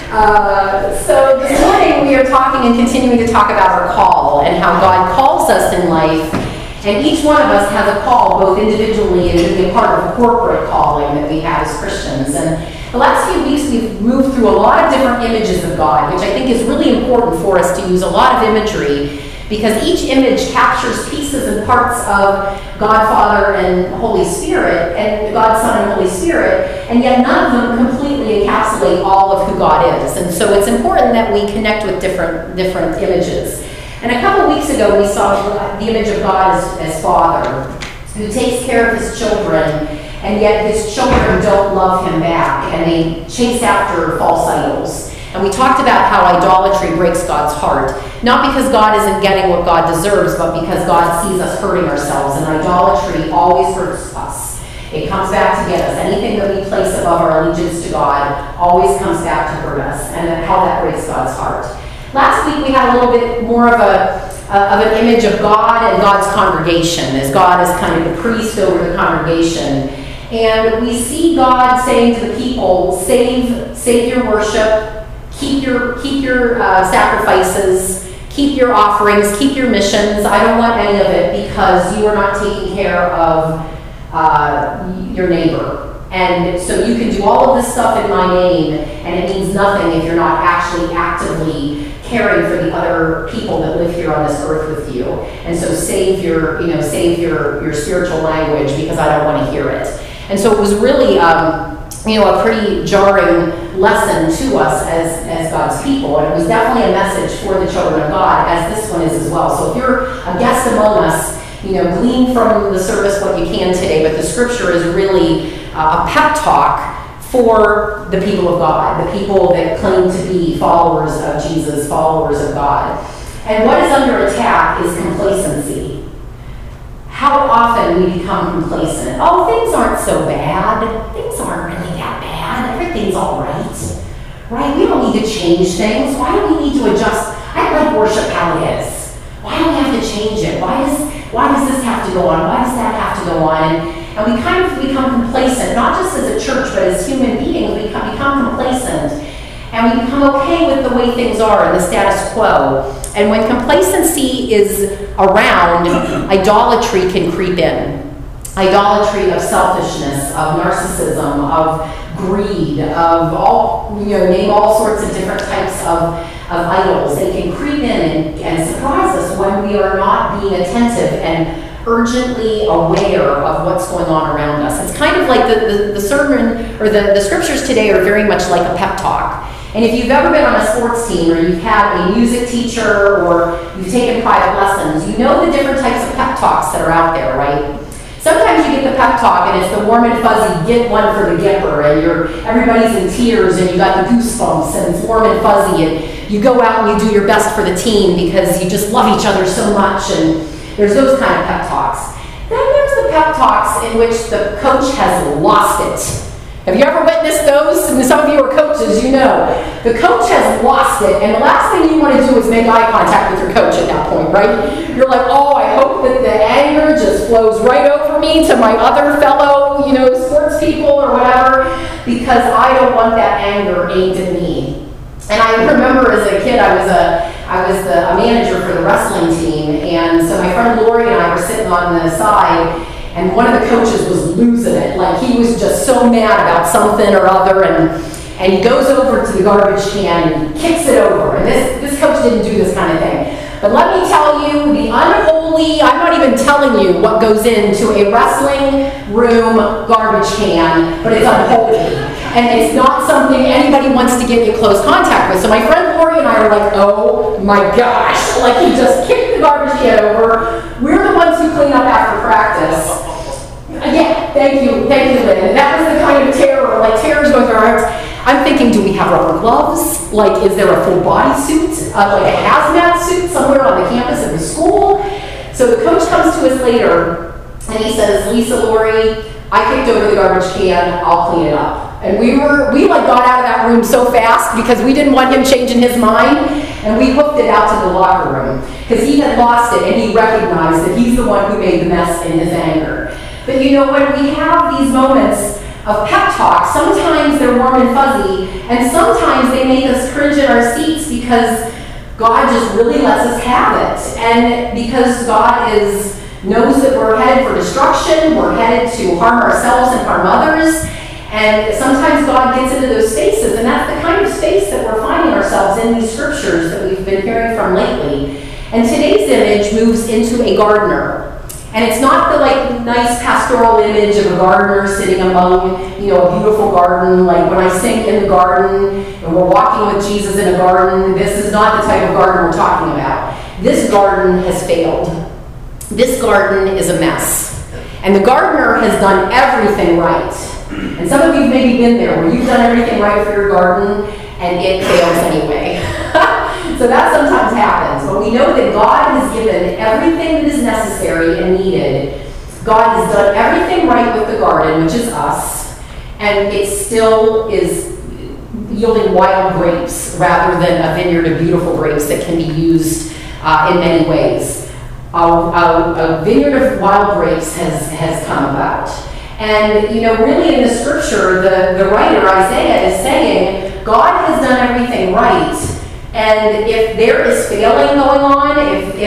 So this morning we are talking and continuing to talk about our call and how God calls us in life. And each one of us has a call, both individually and to be a part of a corporate calling that we have as Christians. And the last few weeks we've moved through a lot of different images of God, which I think is really important for us to use a lot of imagery, because each image captures pieces and parts of God, Father, and Holy Spirit, and God, Son, and Holy Spirit, and yet none of them completely encapsulate all of who God is. And so it's important that we connect with different images. And a couple weeks ago, we saw the image of God as Father, who takes care of his children, and yet his children don't love him back, and they chase after false idols. And we talked about how idolatry breaks God's heart, not because God isn't getting what God deserves, but because God sees us hurting ourselves, and idolatry always hurts us. It comes back to get us. Anything that we place above our allegiance to God always comes back to hurt us, and how that breaks God's heart. Last week we had a little bit more of an image of God and God's congregation, as God is kind of the priest over the congregation. And we see God saying to the people, save your worship, keep your sacrifices, keep your offerings, keep your missions. I don't want any of it because you are not taking care of your neighbor. And so you can do all of this stuff in my name, and it means nothing if you're not actually actively caring for the other people that live here on this earth with you. And so save your spiritual language, because I don't want to hear it. And so it was really a pretty jarring lesson to us as God's people, and it was definitely a message for the children of God, as this one is as well. So if you're a guest among us, glean from the service what you can today, but the scripture is really a pep talk for the people of God, the people that claim to be followers of Jesus, followers of God. And what is under attack is complacency. How often we become complacent. Oh, things aren't so bad. Things aren't really that bad. Everything's all right. Right? We don't need to change things. Why do we need to adjust? I like worship how it is. Why do we have to change it? Why does this have to go on? Why does that have to go on? And we kind of become complacent, not just as a church, but as human beings. We become complacent. And we become okay with the way things are and the status quo. And when complacency is around, idolatry can creep in. Idolatry of selfishness, of narcissism, of greed, of name all sorts of different types of idols. They can creep in and surprise us when we are not being attentive and urgently aware of what's going on around us. It's kind of like the sermon, or the scriptures today are very much like a pep talk. And if you've ever been on a sports team, or you've had a music teacher, or you've taken private lessons, you know the different types of pep talks that are out there, right? Sometimes you get the pep talk and it's the warm and fuzzy, get one for the Gipper, and everybody's in tears and you got the goosebumps and it's warm and fuzzy, and you go out and you do your best for the team because you just love each other so much, and there's those kind of pep talks. Then there's the pep talks in which the coach has lost it. Have you ever witnessed those? And some of you are coaches, you know. The coach has lost it, and the last thing you want to do is make eye contact with your coach at that point, right? You're like, oh, I hope that the anger just flows right over me to my other fellow, sports people or whatever, because I don't want that anger aimed at me. And I remember as a kid, I was a manager for the wrestling team, and so my friend Lori and I were sitting on the side, and one of the coaches was losing it. Like, he was just so mad about something or other, and he goes over to the garbage can and he kicks it over. And this coach didn't do this kind of thing. But let me tell you, the unholy, I'm not even telling you what goes into a wrestling room garbage can, but it's unholy. And it's not something anybody wants to get in close contact with. So my friend Lori and I are like, oh my gosh, like he just kicked the garbage can over. We're the ones who clean up after practice. Yeah, thank you, Lynn. That was the kind of terror, like terror's going through our hearts. I'm thinking, do we have rubber gloves? Like, is there a full body suit? Like a hazmat suit somewhere on the campus of the school? So the coach comes to us later, and he says, Lisa, Lori, I kicked over the garbage can, I'll clean it up. And we got out of that room so fast because we didn't want him changing his mind, and we hooked it out to the locker room because he had lost it, and he recognized that he's the one who made the mess in his anger. But when we have these moments of pep talks. Sometimes they're warm and fuzzy, and sometimes they make us cringe in our seats because God just really lets us have it. And because God knows that we're headed for destruction, we're headed to harm ourselves and harm others, and sometimes God gets into those spaces, and that's the kind of space that we're finding ourselves in these scriptures that we've been hearing from lately. And today's image moves into a gardener. And it's not the nice pastoral image of a gardener sitting among, a beautiful garden. Like when I sing in the garden and we're walking with Jesus in a garden, this is not the type of garden we're talking about. This garden has failed. This garden is a mess. And the gardener has done everything right. And some of you have maybe been there where you've done everything right for your garden and it fails anyway. So that sometimes happens, but we know that God has given everything that is necessary and needed. God has done everything right with the garden, which is us, and it still is yielding wild grapes rather than a vineyard of beautiful grapes that can be used in many ways. A vineyard of wild grapes has come about. And, really in the scripture, the writer, Isaiah, is saying, God has done everything right. And if there is failing going on,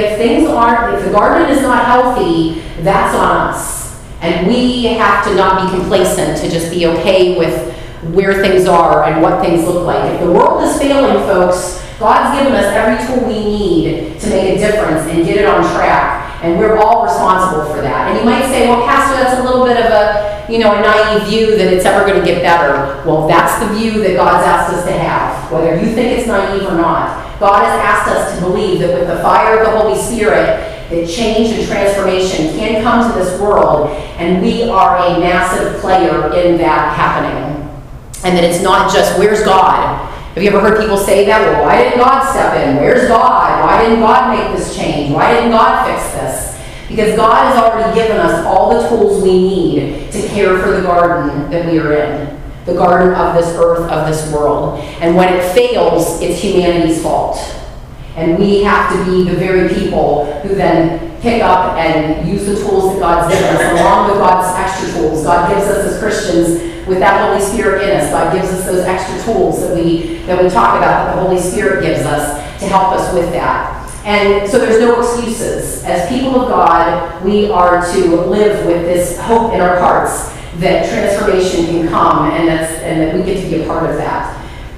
if the garden is not healthy, that's on us. And we have to not be complacent, to just be okay with where things are and what things look like. If the world is failing, folks, God's given us every tool we need to make a difference and get it on track. And we're all responsible for that. And you might say, well, Pastor, that's a little bit of a naive view that it's ever going to get better. Well, that's the view that God's asked us to have, whether you think it's naive or not. God has asked us to believe that with the fire of the Holy Spirit, that change and transformation can come to this world, and we are a massive player in that happening. And that it's not just, where's God? Have you ever heard people say that? Well, why didn't God step in? Where's God? Why didn't God make this change? Why didn't God fix this? Because God has already given us all the tools we need to care for the garden that we are in. The garden of this earth, of this world. And when it fails, it's humanity's fault. And we have to be the very people who then pick up and use the tools that God's given us, along with God's extra tools. God gives us as Christians, with that Holy Spirit in us, God gives us those extra tools that we talk about, that the Holy Spirit gives us to help us with that. And so there's no excuses. As people of God, we are to live with this hope in our hearts that transformation can come, and that we get to be a part of that.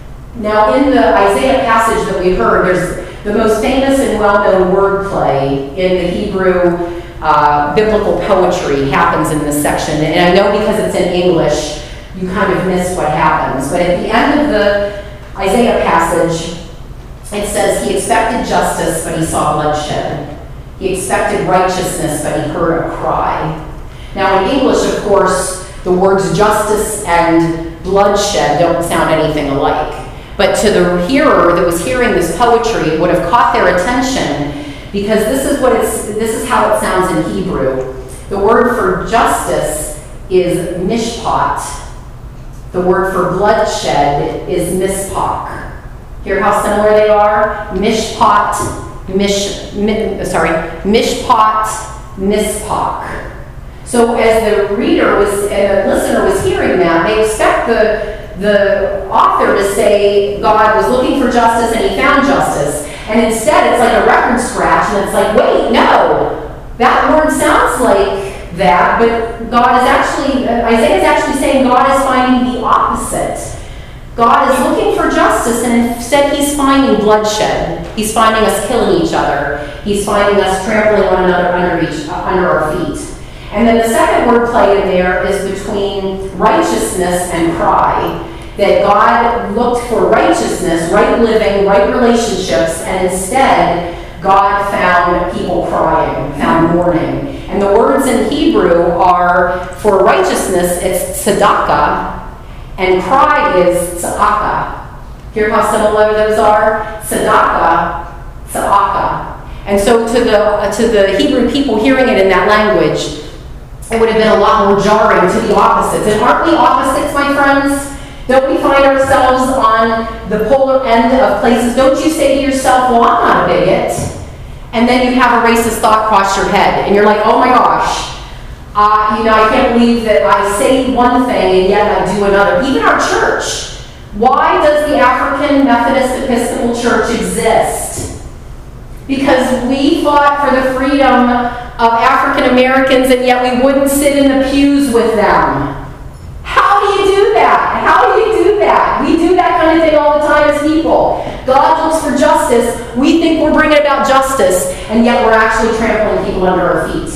Now, in the Isaiah passage that we heard, there's the most famous and well-known wordplay in the Hebrew biblical poetry happens in this section. And I know because it's in English, you kind of miss what happens. But at the end of the Isaiah passage, it says, he expected justice, but he saw bloodshed. He expected righteousness, but he heard a cry. Now, in English, of course, the words justice and bloodshed don't sound anything alike. But to the hearer that was hearing this poetry, it would have caught their attention, because this is how it sounds in Hebrew. The word for justice is mishpat. The word for bloodshed is mispach. Hear how similar they are? Mishpat, mishpat, mispach. So as the reader and the listener was hearing that, they expect the author to say God was looking for justice and he found justice. And instead it's like a record scratch, and it's like, wait, no, that word sounds like that, but Isaiah is actually saying God is finding the opposite. God is looking for justice, and instead he's finding bloodshed. He's finding us killing each other. He's finding us trampling one another under our feet. And then the second word play in there is between righteousness and cry. That God looked for righteousness, right living, right relationships, and instead God found people crying, found mourning. And the words in Hebrew are, for righteousness, it's tzedakah, and cry is tzedakah. Hear how similar those are? Tzedakah, tzedakah. And so to the Hebrew people hearing it in that language, it would have been a lot more jarring to the opposites. And aren't we opposites, my friends? Don't we find ourselves on the polar end of places? Don't you say to yourself, well, I'm not a bigot. And then you have a racist thought cross your head. And you're like, oh my gosh, I can't believe that I say one thing and yet I do another. Even our church. Why does the African Methodist Episcopal Church exist? Because we fought for the freedom of African Americans and yet we wouldn't sit in the pews with them. How do you do that? How do you do that? We do that kind of thing all the time as people. God looks for justice. We think we're bringing about justice, and yet we're actually trampling people under our feet.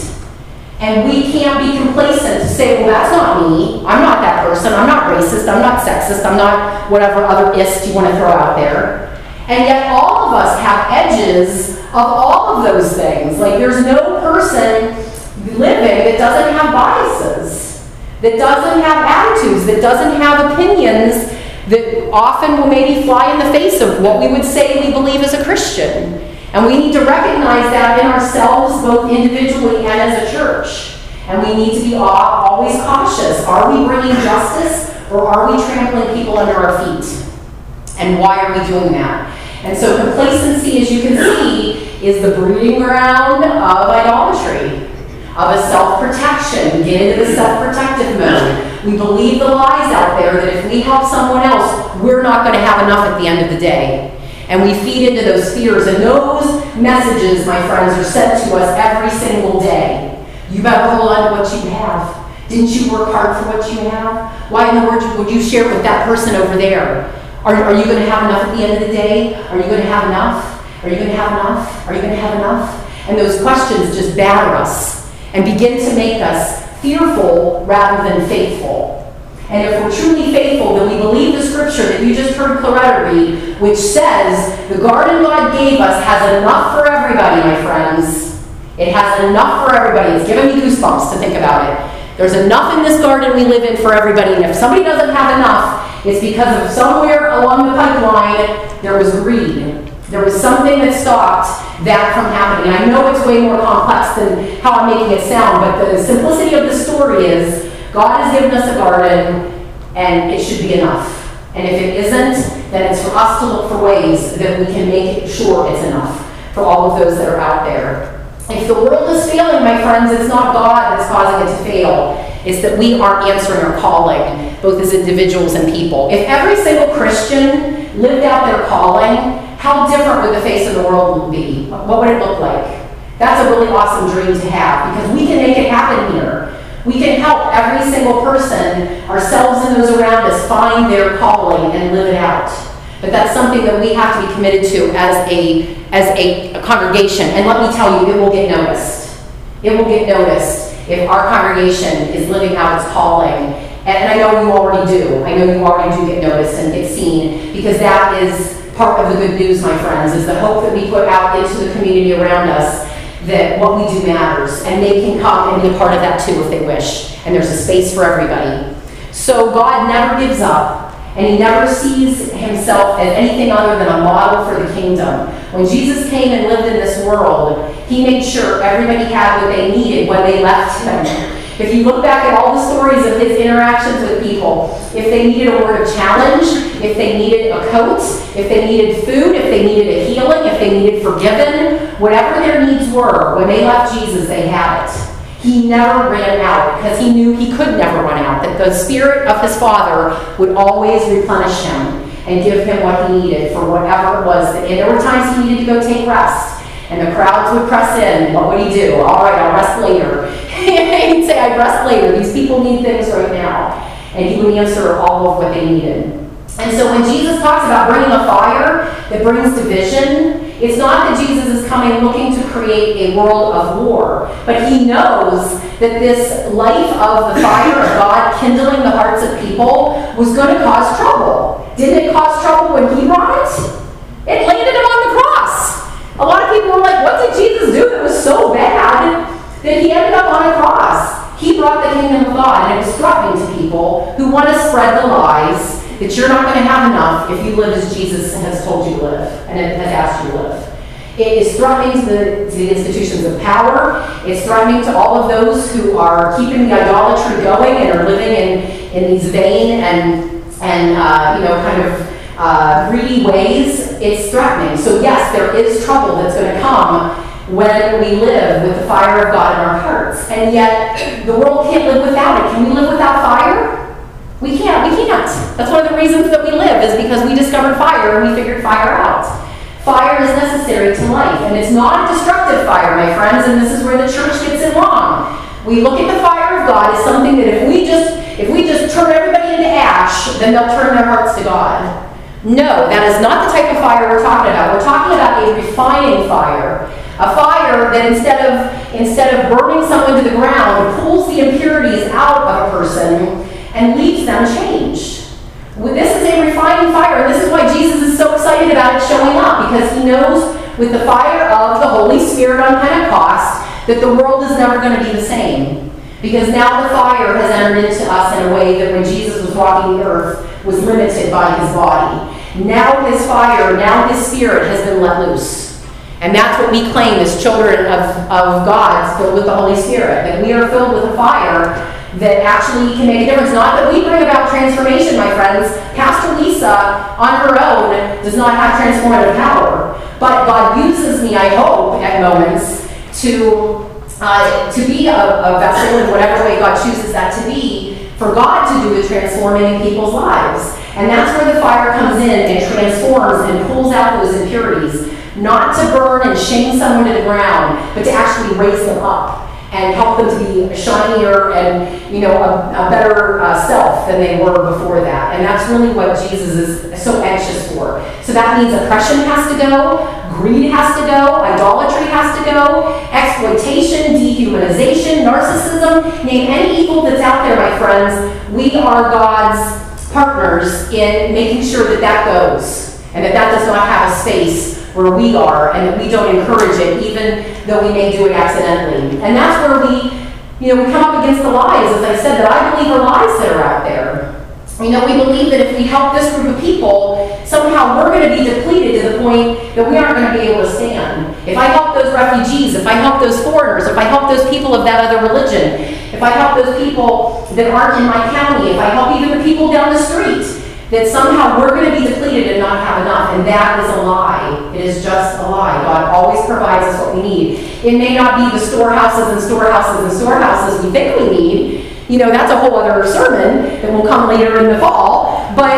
And we can't be complacent to say, well, that's not me. I'm not that person. I'm not racist. I'm not sexist. I'm not whatever other ist you want to throw out there. And yet all of us have edges of all of those things. Like there's no person living that doesn't have biases, that doesn't have attitudes, that doesn't have opinions that often will maybe fly in the face of what we would say we believe as a Christian. And we need to recognize that in ourselves, both individually and as a church. And we need to be always cautious. Are we bringing justice or are we trampling people under our feet? And why are we doing that? And so complacency, as you can see, is the breeding ground of idolatry, of a self-protection. We get into the self-protective mode. We believe the lies out there that if we help someone else, we're not going to have enough at the end of the day. And we feed into those fears. And those messages, my friends, are sent to us every single day. You better hold on to what you have. Didn't you work hard for what you have? Why in the world would you share with that person over there? Are you going to have enough at the end of the day? Are you going to have enough? Are you going to have enough? Are you going to have enough? And those questions just batter us and begin to make us fearful rather than faithful. And if we're truly faithful, then we believe the scripture that you just heard Claretta read, which says the garden God gave us has enough for everybody, my friends. It has enough for everybody. It's giving me goosebumps to think about it. There's enough in this garden we live in for everybody, and if somebody doesn't have enough, it's because of somewhere along the pipeline there was greed. There was something that stopped that from happening. I know it's way more complex than how I'm making it sound, but the simplicity of the story is God has given us a garden, and it should be enough. And if it isn't, then it's for us to look for ways that we can make sure it's enough for all of those that are out there. If the world is failing, my friends, it's not God that's causing it to fail. It's that we aren't answering our calling, both as individuals and people. If every single Christian lived out their calling, how different would the face of the world be? What would it look like? That's a really awesome dream to have, because we can make it happen here. We can help every single person, ourselves and those around us, find their calling and live it out. But that's something that we have to be committed to as a congregation. And let me tell you, it will get noticed. It will get noticed if our congregation is living out its calling. And I know you already do. I know you already do get noticed and get seen, because that is part of the good news, my friends, is the hope that we put out into the community around us, that what we do matters, and they can come and be a part of that too if they wish. And there's a space for everybody. So God never gives up, and he never sees himself as anything other than a model for the kingdom. When Jesus came and lived in this world, he made sure everybody had what they needed when they left him. If you look back at all the stories of his interactions with people, if they needed a word of challenge, if they needed a coat, if they needed food, if they needed a healing, if they needed forgiven, whatever their needs were, when they left Jesus, they had it. He never ran out, because he knew he could never run out, that the Spirit of his Father would always replenish him and give him what he needed for whatever it was. And there were times he needed to go take rest, and the crowds would press in. What would he do? All right, I'll rest later. He'd say, I'd rest later. These people need things right now. And he would answer all of what they needed. And so when Jesus talks about bringing a fire that brings division, it's not that Jesus is coming looking to create a world of war, but he knows that this life of the fire of God kindling the hearts of people was going to cause trouble. Didn't it cause trouble when he brought it? It landed him on the cross. A lot of people were like, what did Jesus do that was so bad that he ended up on a cross? He brought the kingdom of God, and it was threatening to people who want to spread the lies that you're not going to have enough if you live as Jesus has told you to live and has asked you to live. It is threatening to the institutions of power. It's threatening to all of those who are keeping the idolatry going and are living in these vain and kind of greedy ways. It's threatening. So yes, there is trouble that's going to come when we live with the fire of God in our hearts. And yet, the world can't live without it. Can we live without fire? We can't. That's one of the reasons that we live, is because we discovered fire and we figured fire out. Fire is necessary to life, and it's not a destructive fire, my friends, and this is where the church gets it wrong. We look at the fire of God as something that if we just turn everybody into ash, then they'll turn their hearts to God. No, that is not the type of fire we're talking about. We're talking about a refining fire. A fire that instead of burning someone to the ground, pulls the impurities out of a person and leaves them changed. This is a refining fire, and this is why Jesus is so excited about it showing up, because he knows with the fire of the Holy Spirit on Pentecost that the world is never going to be the same. Because now the fire has entered into us in a way that when Jesus was walking the earth was limited by his body. Now his fire, now his spirit has been let loose. And that's what we claim as children of God, filled with the Holy Spirit, that we are filled with a fire that actually can make a difference. Not that we bring about transformation, my friends. Pastor Lisa, on her own, does not have transformative power. But God uses me, I hope, at moments to be a vessel in whatever way God chooses that to be, for God to do the transforming in people's lives. And that's where the fire comes in and transforms and pulls out those impurities. Not to burn and shame someone to the ground, but to actually raise them up and help them to be shinier and, a better self than they were before that. And that's really what Jesus is so anxious for. So that means oppression has to go, greed has to go, idolatry has to go, exploitation, dehumanization, narcissism, name any evil that's out there, my friends. We are God's partners in making sure that that goes, and that does not have a space where we are, and that we don't encourage it, even though we may do it accidentally. And that's where we come up against the lies, as I said, that I believe are lies that are out there. We believe that if we help this group of people, somehow we're going to be depleted to the point that we aren't going to be able to stand. If I help those refugees, if I help those foreigners, if I help those people of that other religion, if I help those people that aren't in my county, if I help even the people down the street, that somehow we're going to be depleted and not have enough. And that is a lie. It is just a lie. God always provides us what we need. It may not be the storehouses and storehouses and storehouses we think we need. That's a whole other sermon that will come later in the fall. But,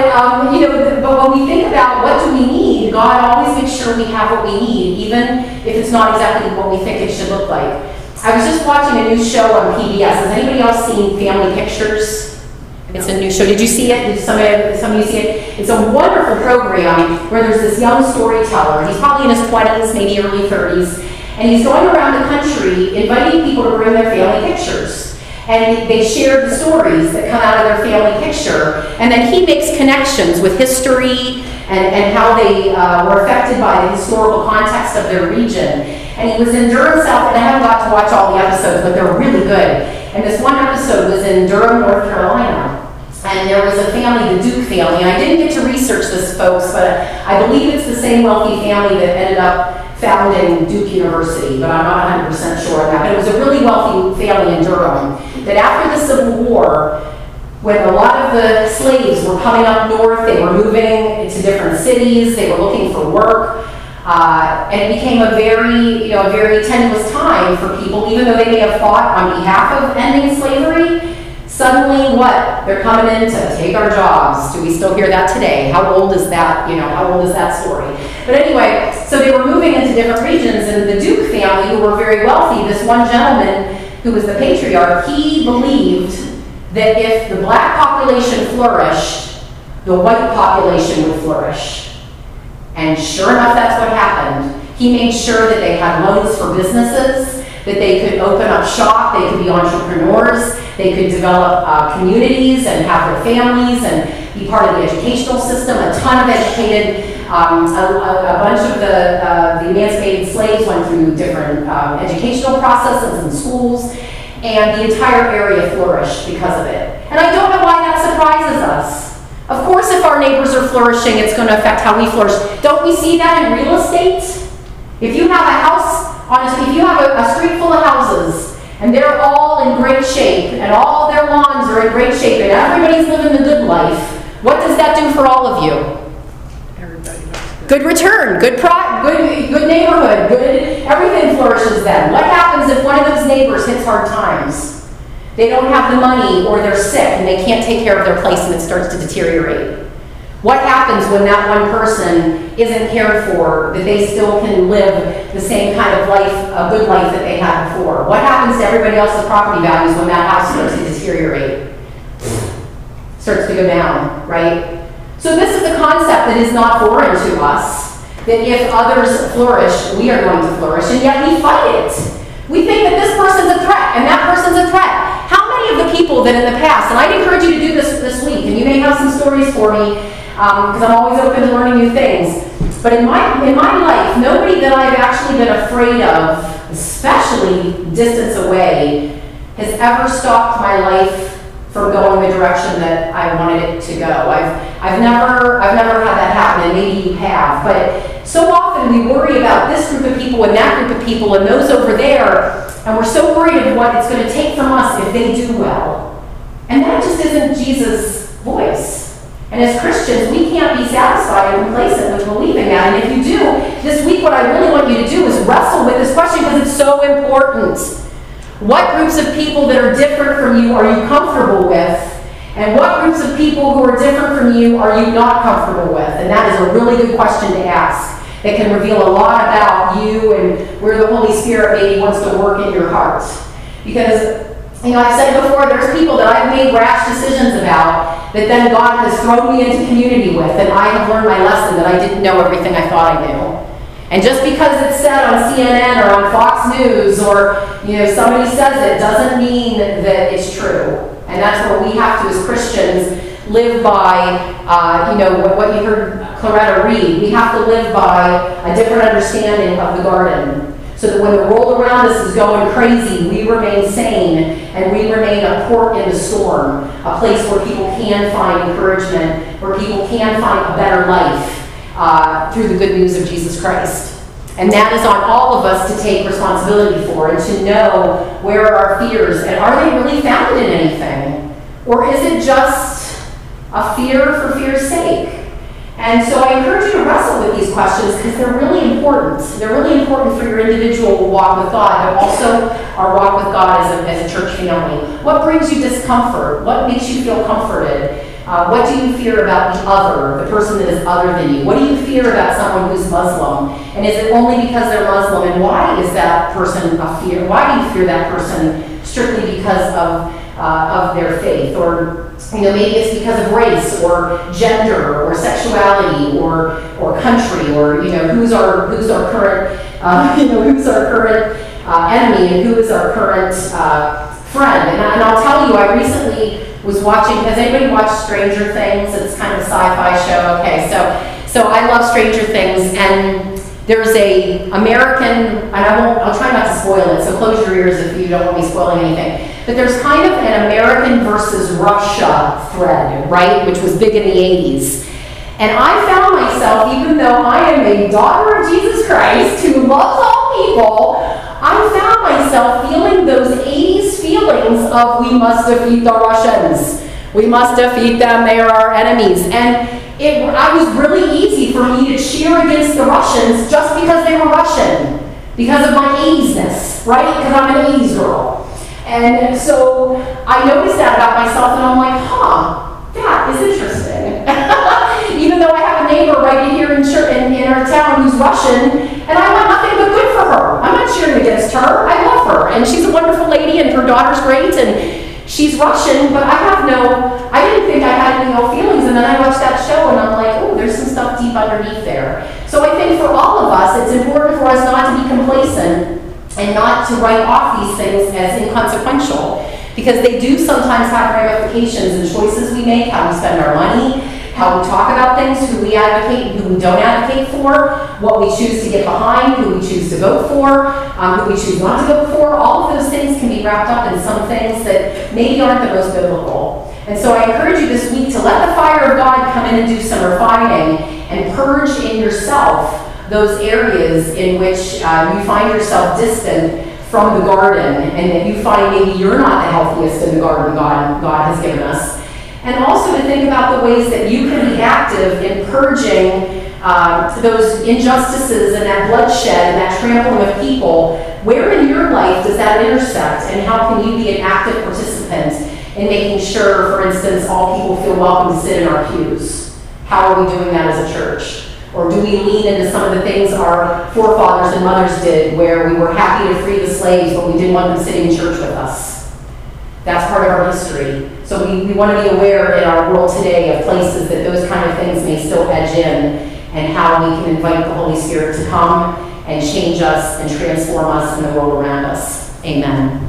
but when we think about what do we need, God always makes sure we have what we need, even if it's not exactly what we think it should look like. I was just watching a new show on PBS. Has anybody else seen Family Pictures? It's a new show. Did you see it? Did some of you see it? It's a wonderful program where there's this young storyteller. He's probably in his 20s, maybe early 30s. And he's going around the country inviting people to bring their family pictures. And they share the stories that come out of their family picture. And then he makes connections with history and how they were affected by the historical context of their region. And he was in Durham, South, and I haven't got to watch all the episodes, but they're really good. And this one episode was in Durham, North Carolina. And there was a family, the Duke family, and I didn't get to research this, folks, but I believe it's the same wealthy family that ended up founding Duke University, but I'm not 100% sure on that. But it was a really wealthy family in Durham that after the Civil War, when a lot of the slaves were coming up north, they were moving into different cities, they were looking for work, and it became a very tenuous time for people, even though they may have fought on behalf of ending slavery. Suddenly, what? They're coming in to take our jobs. Do we still hear that today? How old is that? How old is that story? But anyway, so they were moving into different regions, and the Duke family, who were very wealthy, this one gentleman who was the patriarch, he believed that if the black population flourished, the white population would flourish. And sure enough, that's what happened. He made sure that they had loans for businesses, that they could open up shop, they could be entrepreneurs, they could develop communities and have their families and be part of the educational system. A ton of educated, a bunch of the emancipated slaves went through different educational processes in schools, and the entire area flourished because of it. And I don't know why that surprises us. Of course, if our neighbors are flourishing, it's going to affect how we flourish. Don't we see that in real estate? If you have a house, honestly, if you have a street full of houses, and they're all in great shape, and all their lawns are in great shape, and everybody's living the good life, what does that do for all of you? Everybody knows. Good return, good neighborhood, good, everything flourishes then. What happens if one of those neighbors hits hard times? They don't have the money, or they're sick and they can't take care of their place and it starts to deteriorate? What happens when that one person isn't cared for, that they still can live the same kind of life, a good life that they had before? What happens to everybody else's property values when that house starts to deteriorate? Starts to go down, right? So this is a concept that is not foreign to us, that if others flourish, we are going to flourish, and yet we fight it. We think that this person's a threat, and that person's a threat. How many of the people that in the past, and I'd encourage you to do this week, and you may have some stories for me, because I'm always open to learning new things, but in my life, nobody that I've actually been afraid of, especially distance away, has ever stopped my life from going the direction that I wanted it to go. I've never had that happen, and maybe you have, but so often we worry about this group of people and that group of people and those over there, and we're so worried of what it's going to take from us if they do well. And that just isn't Jesus' voice. And as Christians, we can't be satisfied and complacent with believing that. And if you do, this week what I really want you to do is wrestle with this question, because it's so important. What groups of people that are different from you are you comfortable with? And what groups of people who are different from you are you not comfortable with? And that is a really good question to ask. It can reveal a lot about you and where the Holy Spirit maybe wants to work in your heart. Because, I've said before, there's people that I've made rash decisions about that then God has thrown me into community with, and I have learned my lesson that I didn't know everything I thought I knew. And just because it's said on CNN or on Fox News, or somebody says it, doesn't mean that it's true. And that's what we have to, as Christians, live by. What you heard Claretta read. We have to live by a different understanding of the garden, so that when the world around us is going crazy, we remain sane and we remain a port in the storm, a place where people can find encouragement, where people can find a better life. Through the good news of Jesus Christ. And that is on all of us to take responsibility for, and to know where are our fears, and are they really founded in anything? Or is it just a fear for fear's sake? And so I encourage you to wrestle with these questions, because they're really important. They're really important for your individual walk with God, but also our walk with God as a church family. What brings you discomfort? What makes you feel comforted? What do you fear about the other, the person that is other than you? What do you fear about someone who's Muslim? And is it only because they're Muslim? And why is that person a fear? Why do you fear that person strictly because of their faith? Or maybe it's because of race or gender or sexuality or country, or who's our current who's our current enemy, and who is our current friend. And I'll tell you, I recently was watching, has anybody watched Stranger Things? It's kind of a sci-fi show. Okay, so I love Stranger Things, and there's a American, and I'll try not to spoil it, so close your ears if you don't want me spoiling anything, but there's kind of an American versus Russia thread, right, which was big in the 80s. And I found myself, even though I am a daughter of Jesus Christ who loves all people, I found myself feeling those 80s feelings of, we must defeat the Russians. We must defeat them, they are our enemies. And it was really easy for me to cheer against the Russians just because they were Russian. Because of my 80s-ness, right? Because I'm an 80s girl. And so I noticed that about myself, and I'm like, that is interesting. Even though I have a neighbor right here in our town who's Russian, and I want nothing but good for her. I'm not cheering against her. I love her, and she's a wonderful lady, and her daughter's great, and she's Russian, but I didn't think I had any ill feelings, and then I watched that show, and I'm like, oh, there's some stuff deep underneath there. So I think for all of us, it's important for us not to be complacent and not to write off these things as inconsequential, because they do sometimes have ramifications in choices we make, how we spend our money, how we talk about things, who we advocate and who we don't advocate for, what we choose to get behind, who we choose to vote for, who we choose not to vote for. All of those things can be wrapped up in some things that maybe aren't the most biblical. And so I encourage you this week to let the fire of God come in and do some refining and purge in yourself those areas in which you find yourself distant from the garden, and that you find maybe you're not the healthiest in the garden God has given us. And also to think about the ways that you can be active in purging those injustices and that bloodshed and that trampling of people, where in your life does that intersect, and how can you be an active participant in making sure, for instance, all people feel welcome to sit in our pews? How are we doing that as a church? Or do we lean into some of the things our forefathers and mothers did, where we were happy to free the slaves, but we didn't want them sitting in church with us? That's part of our history. So we want to be aware in our world today of places that those kind of things may still edge in, and how we can invite the Holy Spirit to come and change us and transform us in the world around us. Amen.